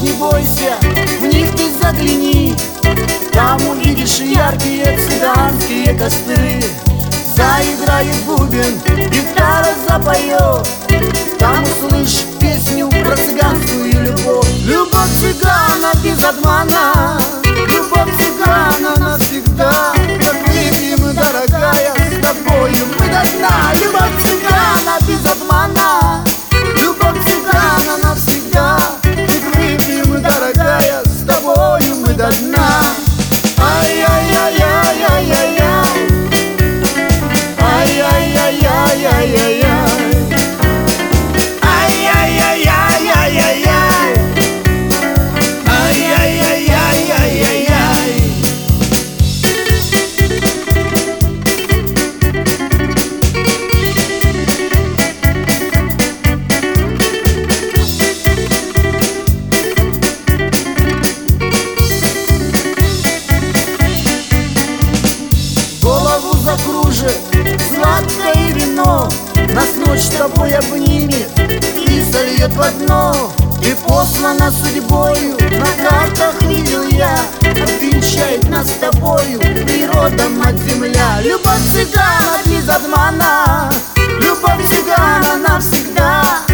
глаз не бойся, в них ты загляни. Там увидишь яркие цыганские костры. Заиграет бубен, гитара запоет. Там услышь песню про цыганскую любовь. Любовь цыгана без обмана, любовь цыгана навсегда. Как выпьем, дорогая, с тобою мы до дна. Любовь цыгана без обмана, любовь цыгана навсегда. Как выпьем, дорогая, с тобою мы до дна. Ай-яй-яй-яй-яй-яй-яй, ай-яй-яй-яй-яй-яй, закружит сладкое вино, нас ночь с тобой обнимет и сольет в одно. Ты послана судьбою, на картах видел я, обвенчает нас с тобою природа, мать земля. Любовь цыгана без обмана, любовь цыгана навсегда.